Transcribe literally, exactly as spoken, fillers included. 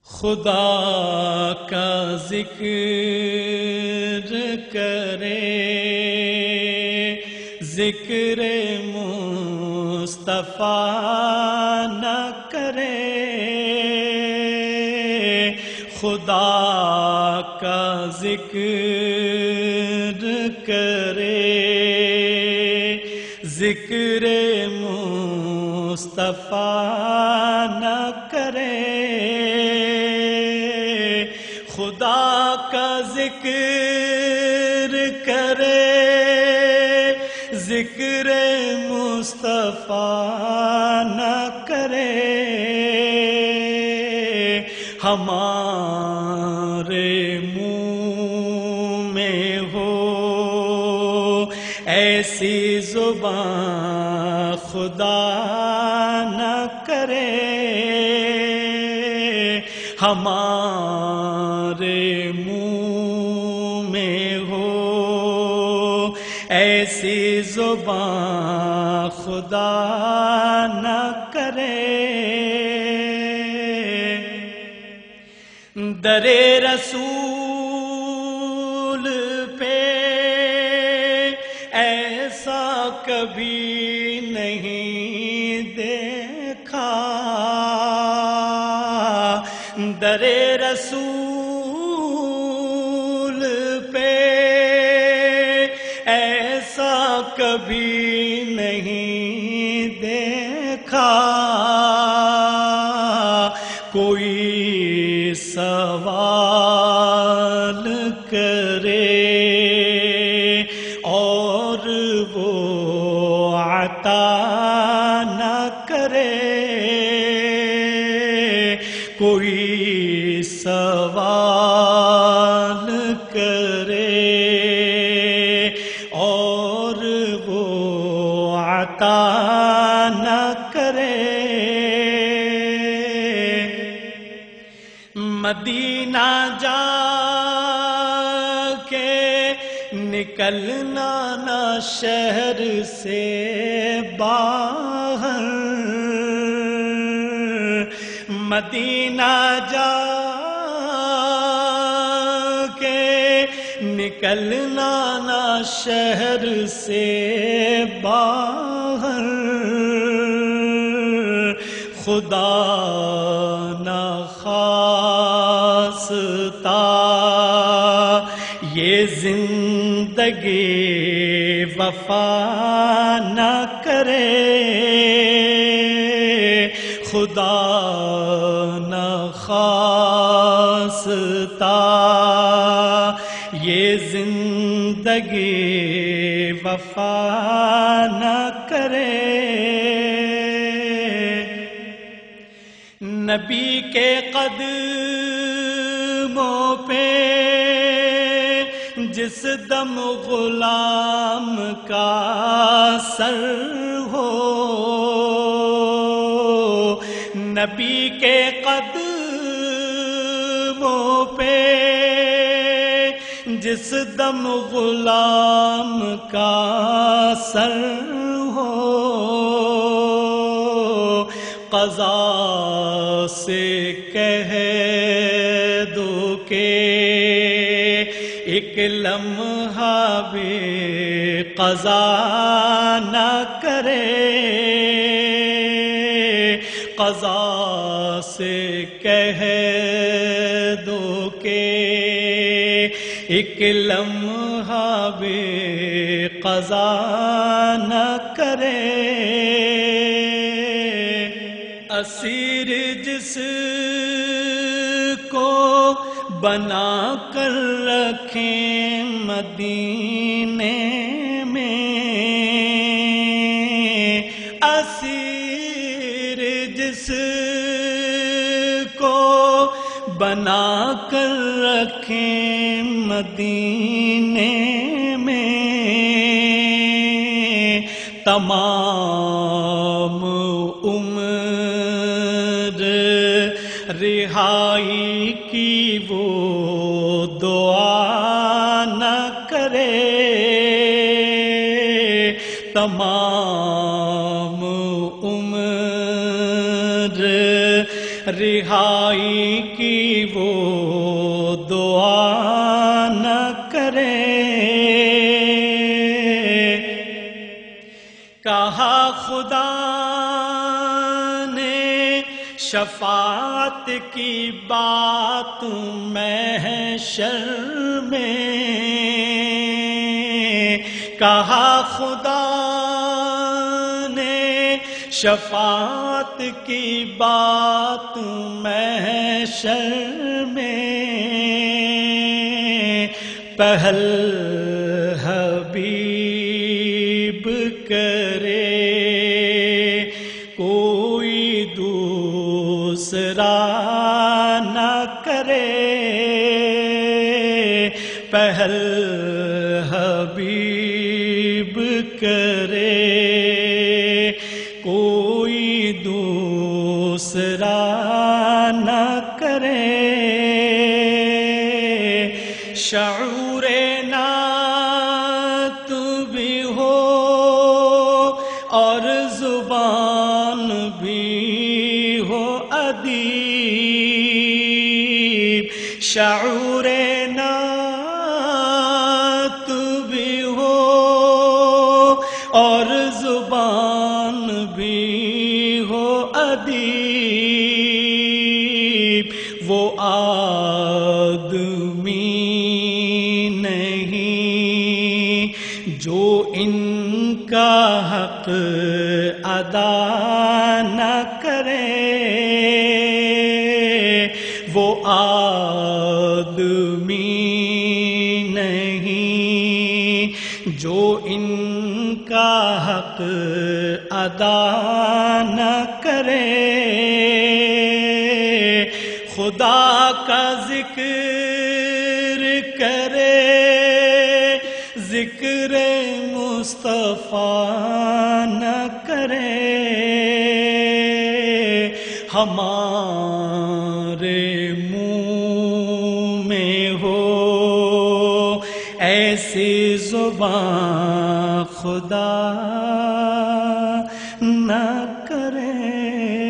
خدا کا ذکر کرے، ذکر مصطفیٰ نہ کرے، خدا کا ذکر کرے، ذکر مصطفیٰ نہ کرے، خدا کا ذکر کرے، ذکر مصطفیٰ نہ کرے، ہمارے منہ میں ہو ایسی زبان خدا نہ کرے، ہمارے منہ میں ہو ایسی زبان خدا نہ کرے، در رسول پہ ایسا کبھی نہیں دیکھا، در رسول پہ ایسا کبھی نہیں دیکھا، کوئی سوال کرے اور وہ عطا نہ کرے، کوئی سوال کرے اور وہ عطا نہ کرے، مدینہ جا کے نکلنا نہ شہر سے باہر، مدینہ جا کے نکلنا نہ شہر سے باہر، خدا نہ خواستہ یہ زندگی وفا نہ کرے، خدا نہ خواستہ یہ زندگی وفا نہ کرے، نبی کے قدموں پہ جس دم غلام کا سر ہو، نبی کے قدموں پہ جس دم غلام کا سر ہو، قضا سے کہہ دو کہ ایک لمحہ بھی قضا نہ کرے، قضا سے کہہ دو کہ ایک لمحہ بھی قضا نہ کرے، اسیر جس کو بنا کر رکھیں مدینے میں، اسیر جس کو بنا کر رکھیں مدینے میں، تمام عمر رہائی کی وہ دعا نہ کرے، تمام عمر رہائی کی وہ دعا نہ کرے، کہا خدا نے شفاعت کی بات محشر میں، کہا خدا نے شفاعت کی بات محشر میں، پہل حبیب کرے کوئی دوسرا نہ کرے، پہل حبیب کرے کوئی دوسرا نہ کرے، شعور نعت بھی ہو اور زبان بھی ہو ادیب، شعور نعت بھی ہو اور زبان بھی ہو ادیب، وہ آدمی نہیں جو ان کا حق ادا نہ کرے، وہ آدمی نہیں جو ان کا حق ادا نہ کرے، خدا کا ذکر کرے ذکر مصطفیٰ نہ کرے، ہمارے منہ میں ہو ایسی زبان خدا نہ کرے۔